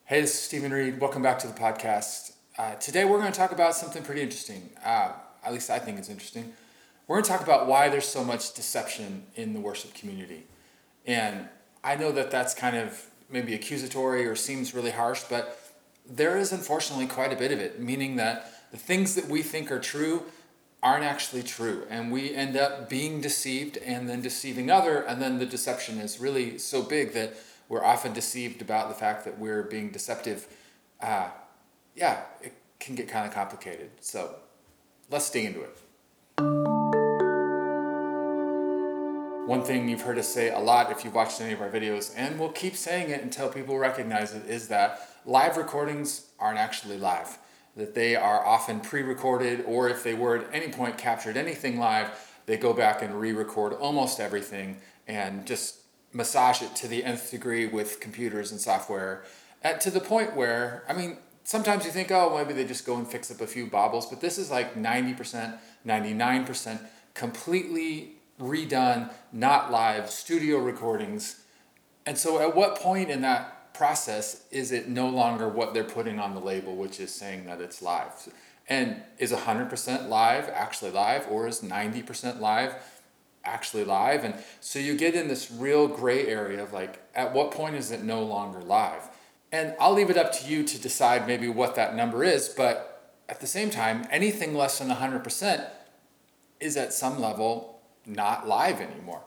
Hey, this is Stephen Reed. Welcome back to the podcast. Today we're going to talk about something pretty interesting. At least I think it's interesting. We're going to talk about why there's so much deception in the worship community. And I know that that's kind of maybe accusatory or seems really harsh, but there is unfortunately quite a bit of it, meaning that the things that we think are true aren't actually true. And we end up being deceived and then deceiving other, and then the deception is really so big that we're often deceived about the fact that we're being deceptive. It can get kind of complicated. So let's dig into it. One thing you've heard us say a lot if you've watched any of our videos, and we'll keep saying it until people recognize it, is that live recordings aren't actually live. That they are often pre-recorded, or if they were at any point captured anything live, they go back and re-record almost everything and just massage it to the nth degree with computers and software, to the point where, sometimes you think, oh, maybe they just go and fix up a few bobbles, but this is like 90%, 99% completely redone, not live, studio recordings. And so at what point in that process is it no longer what they're putting on the label, which is saying that it's live? And is 100% live actually live, or is 90% live actually live? And so you get in this real gray area of like, at what point is it no longer live? And I'll leave it up to you to decide maybe what that number is, but at the same time, anything less than 100% is at some level not live anymore.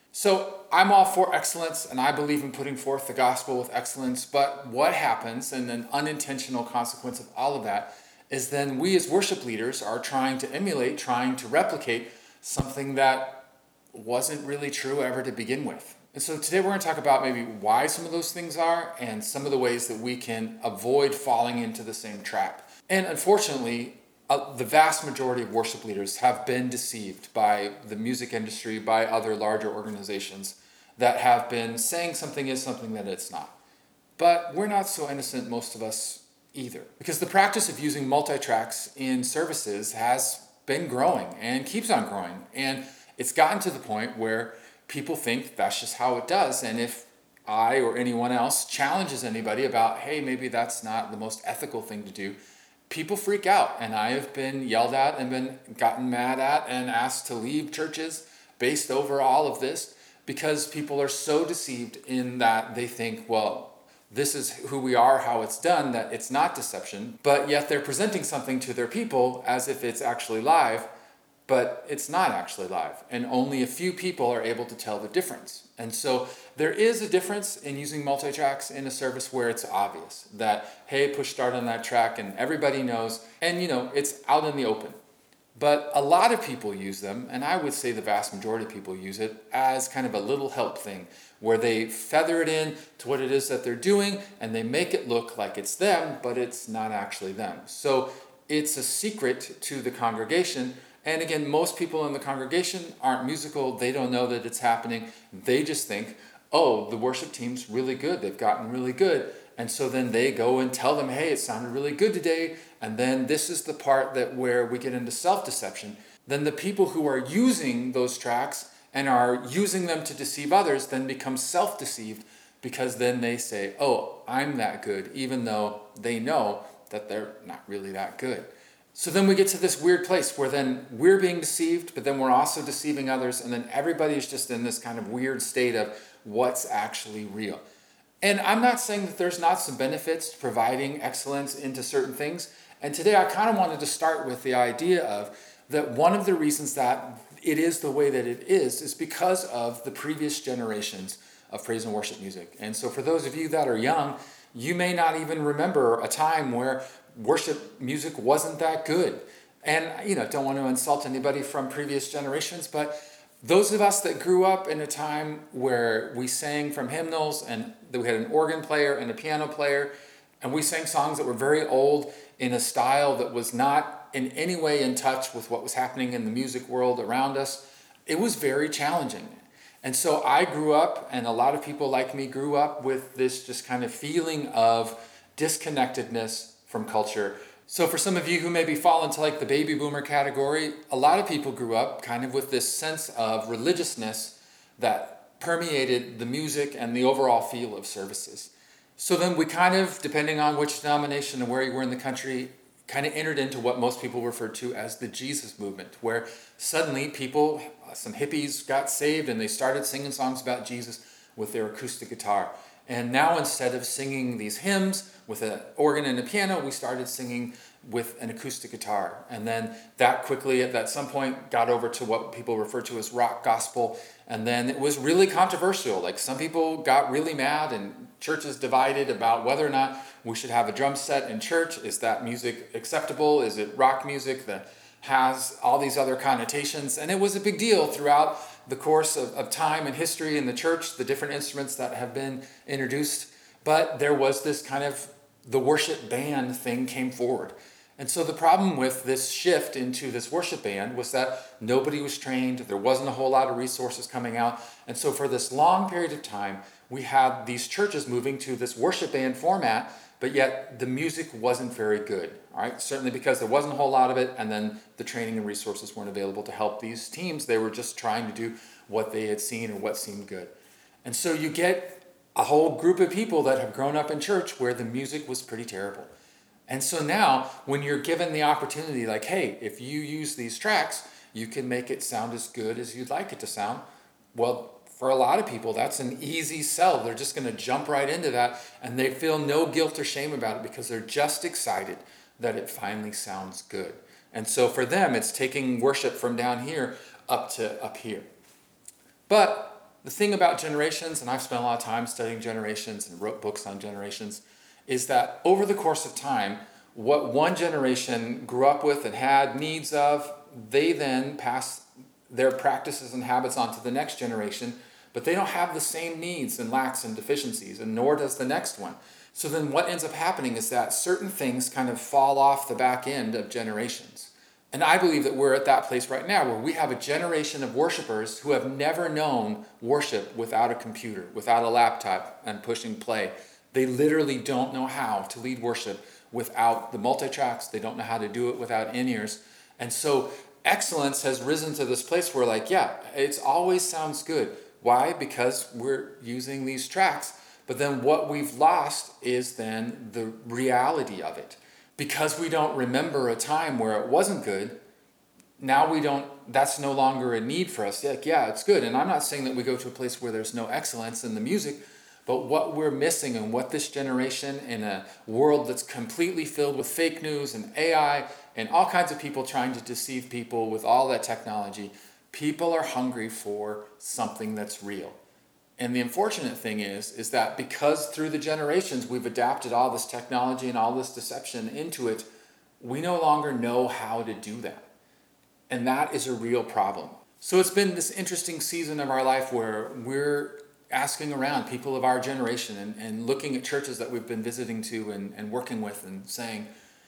So I'm all for excellence, and I believe in putting forth the gospel with excellence, but what happens, and an unintentional consequence of all of that, is then we as worship leaders are trying to emulate, trying to replicate something that wasn't really true ever to begin with. And so today we're going to talk about maybe why some of those things are and some of the ways that we can avoid falling into the same trap. And unfortunately, the vast majority of worship leaders have been deceived by the music industry, by other larger organizations that have been saying something is something that it's not. But we're not so innocent, most of us, either. Because the practice of using multi-tracks in services has been growing and keeps on growing. And it's gotten to the point where people think that's just how it does. And if I or anyone else challenges anybody about, hey, maybe that's not the most ethical thing to do, people freak out. And I have been yelled at and been gotten mad at and asked to leave churches based over all of this, because people are so deceived in that they think, well, this is who we are, how it's done, that it's not deception. But yet they're presenting something to their people as if it's actually live, but it's not actually live, and only a few people are able to tell the difference. And so there is a difference in using multi-tracks in a service where it's obvious that, hey, push start on that track and everybody knows, and it's out in the open. But a lot of people use them, and I would say the vast majority of people use it as kind of a little help thing, where they feather it in to what it is that they're doing, and they make it look like it's them, but it's not actually them. So it's a secret to the congregation. And again, most people in the congregation aren't musical. They don't know that it's happening. They just think, oh, the worship team's really good. They've gotten really good. And so then they go and tell them, hey, it sounded really good today. And then this is the part where we get into self-deception. Then the people who are using those tracks and are using them to deceive others then become self-deceived, because then they say, oh, I'm that good, even though they know that they're not really that good. So then we get to this weird place where then we're being deceived, but then we're also deceiving others, and then everybody's just in this kind of weird state of what's actually real. And I'm not saying that there's not some benefits to providing excellence into certain things. And today I kind of wanted to start with the idea of that one of the reasons that it is the way that it is because of the previous generations of praise and worship music. And so for those of you that are young, you may not even remember a time where worship music wasn't that good. And, don't want to insult anybody from previous generations, but those of us that grew up in a time where we sang from hymnals and that we had an organ player and a piano player, and we sang songs that were very old in a style that was not in any way in touch with what was happening in the music world around us, it was very challenging. And so I grew up, and a lot of people like me grew up with this just kind of feeling of disconnectedness from culture. So for some of you who maybe fall into like the baby boomer category, a lot of people grew up kind of with this sense of religiousness that permeated the music and the overall feel of services. So then we kind of, depending on which denomination and where you were in the country, kind of entered into what most people referred to as the Jesus movement, where suddenly people, some hippies got saved and they started singing songs about Jesus with their acoustic guitar. And now instead of singing these hymns with an organ and a piano, we started singing with an acoustic guitar. And then that quickly, at some point, got over to what people refer to as rock gospel. And then it was really controversial. Like, some people got really mad and churches divided about whether or not we should have a drum set in church. Is that music acceptable? Is it rock music that has all these other connotations? And it was a big deal throughout the course of time and history in the church, the different instruments that have been introduced. But there was this kind of, the worship band thing came forward. And so the problem with this shift into this worship band was that nobody was trained. There wasn't a whole lot of resources coming out. And so for this long period of time, we had these churches moving to this worship band format, but yet the music wasn't very good. All right, certainly because there wasn't a whole lot of it, and then the training and resources weren't available to help these teams. They were just trying to do what they had seen or what seemed good. And so you get a whole group of people that have grown up in church where the music was pretty terrible. And so now, when you're given the opportunity, like, hey, if you use these tracks, you can make it sound as good as you'd like it to sound. Well, for a lot of people, that's an easy sell. They're just going to jump right into that, and they feel no guilt or shame about it because they're just excited that it finally sounds good. And so for them, it's taking worship from down here up to up here. But the thing about generations, and I've spent a lot of time studying generations and wrote books on generations, is that over the course of time, what one generation grew up with and had needs of, they then pass their practices and habits on to the next generation, but they don't have the same needs and lacks and deficiencies, and nor does the next one. So then what ends up happening is that certain things kind of fall off the back end of generations. And I believe that we're at that place right now where we have a generation of worshipers who have never known worship without a computer, without a laptop and pushing play. They literally don't know how to lead worship without the multi-tracks. They don't know how to do it without in-ears. And so excellence has risen to this place where, like, yeah, it always sounds good. Why? Because we're using these tracks. But then what we've lost is then the reality of it. Because we don't remember a time where it wasn't good, now that's no longer a need for us. Like, yeah, it's good. And I'm not saying that we go to a place where there's no excellence in the music, but what we're missing and what this generation in a world that's completely filled with fake news and AI and all kinds of people trying to deceive people with all that technology, people are hungry for something that's real. And the unfortunate thing is that because through the generations we've adapted all this technology and all this deception into it, we no longer know how to do that. And that is a real problem. So it's been this interesting season of our life where we're asking around people of our generation and looking at churches that we've been visiting to and working with and saying,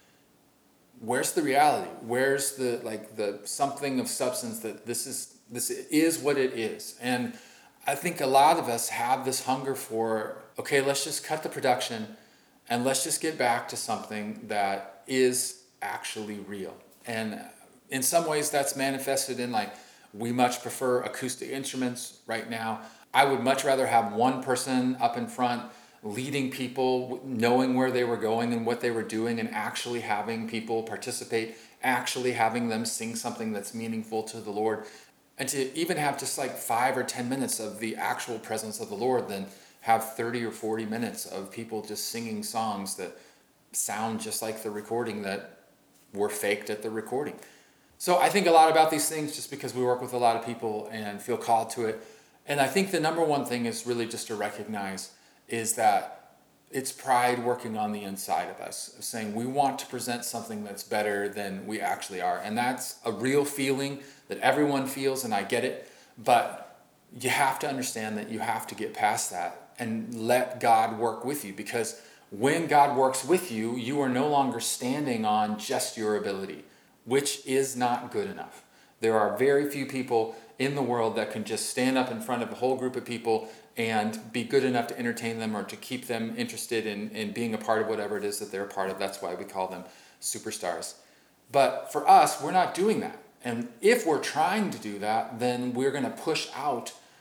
where's the reality? Where's the something of substance that this is what it is? And I think a lot of us have this hunger for, okay, let's just cut the production and let's just get back to something that is actually real. And in some ways that's manifested in, like, we much prefer acoustic instruments right now. I would much rather have one person up in front leading people, knowing where they were going and what they were doing, and actually having people participate, actually having them sing something that's meaningful to the Lord. And to even have just like 5 or 10 minutes of the actual presence of the Lord than have 30 or 40 minutes of people just singing songs that sound just like the recording that were faked at the recording. So I think a lot about these things just because we work with a lot of people and feel called to it. And I think the number one thing is really just to recognize is that it's pride working on the inside of us, of saying we want to present something that's better than we actually are. And that's a real feeling that everyone feels, and I get it. But you have to understand that you have to get past that and let God work with you. Because when God works with you, you are no longer standing on just your ability, which is not good enough. There are very few people in the world that can just stand up in front of a whole group of people and be good enough to entertain them or to keep them interested in being a part of whatever it is that they're a part of. That's why we call them superstars. But for us, we're not doing that. And if we're trying to do that, then we're going to push out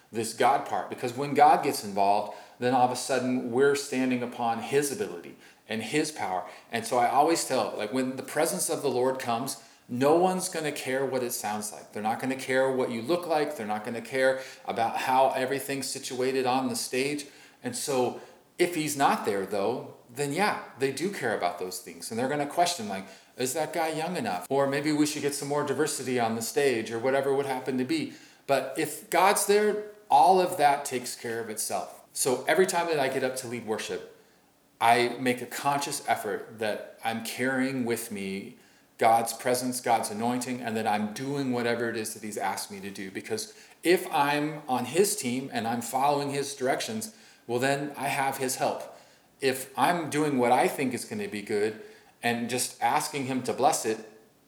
this God part. Because when God gets involved, then all of a sudden we're standing upon his ability and his power. And so I always tell, like, when the presence of the Lord comes, no one's going to care what it sounds like. They're not going to care what you look like. They're not going to care about how everything's situated on the stage. And so if he's not there, though, then yeah, they do care about those things. And they're going to question, like, is that guy young enough? Or maybe we should get some more diversity on the stage, or whatever would happen to be. But if God's there, all of that takes care of itself. So every time that I get up to lead worship, I make a conscious effort that I'm carrying with me God's presence, God's anointing, and that I'm doing whatever it is that he's asked me to do. Because if I'm on his team and I'm following his directions, well, then I have his help. If I'm doing what I think is going to be good and just asking him to bless it,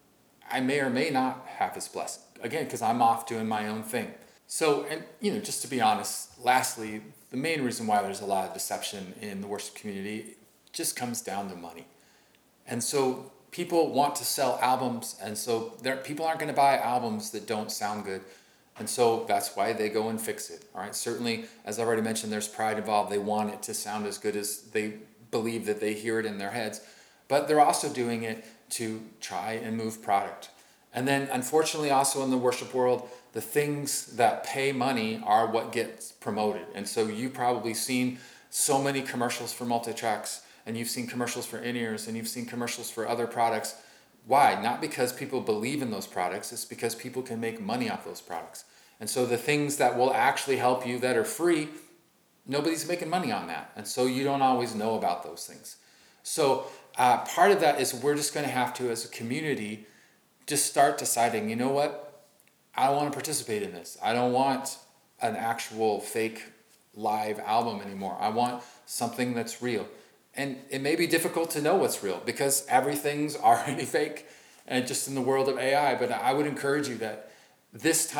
I may or may not have his blessing. Again, because I'm off doing my own thing. So, and just to be honest, lastly, the main reason why there's a lot of deception in the worship community just comes down to money. And so people want to sell albums, and so people aren't going to buy albums that don't sound good. And so that's why they go and fix it. All right. Certainly, as I already mentioned, there's pride involved. They want it to sound as good as they believe that they hear it in their heads. But they're also doing it to try and move product. And then, unfortunately, also in the worship world, the things that pay money are what gets promoted. And so you've probably seen so many commercials for multi-tracks, and you've seen commercials for in-ears, and you've seen commercials for other products. Why? Not because people believe in those products. It's because people can make money off those products. And so the things that will actually help you that are free, nobody's making money on that. And so you don't always know about those things. So part of that is we're just going to have to, as a community, just start deciding, you know what? I don't want to participate in this. I don't want an actual fake live album anymore. I want something that's real. And it may be difficult to know what's real because everything's already fake and just in the world of AI. But I would encourage you that this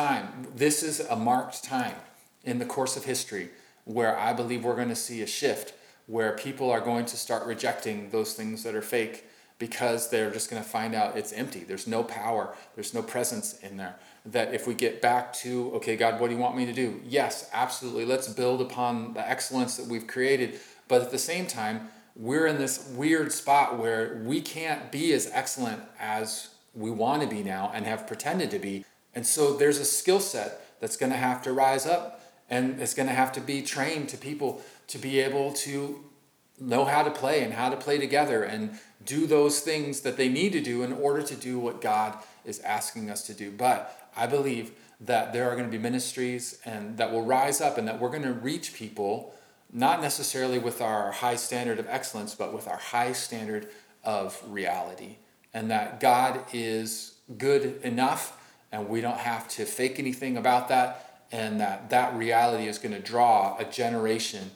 is a marked time in the course of history where I believe we're going to see a shift where people are going to start rejecting those things that are fake because they're just going to find out it's empty. There's no power. There's no presence in there. That if we get back to, okay, God, what do you want me to do? Yes, absolutely. Let's build upon the excellence that we've created. But at the same time, we're in this weird spot where we can't be as excellent as we want to be now and have pretended to be. And so there's a skill set that's going to have to rise up, and it's going to have to be trained to people to be able to know how to play and how to play together and do those things that they need to do in order to do what God is asking us to do. But I believe that there are going to be ministries and that will rise up and that we're going to reach people, not necessarily with our high standard of excellence, but with our high standard of reality. And that God is good enough and we don't have to fake anything about that. And that reality is going to draw a generation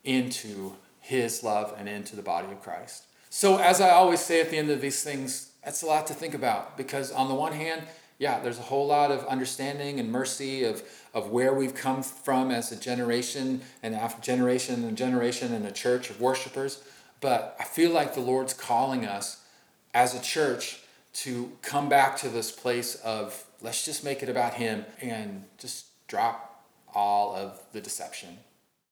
into his love and into the body of Christ. So as I always say at the end of these things, that's a lot to think about because on the one hand, yeah, there's a whole lot of understanding and mercy of where we've come from as a generation and after generation and generation and a church of worshipers. But I feel like the Lord's calling us as a church to come back to this place of let's just make it about him and just drop all of the deception.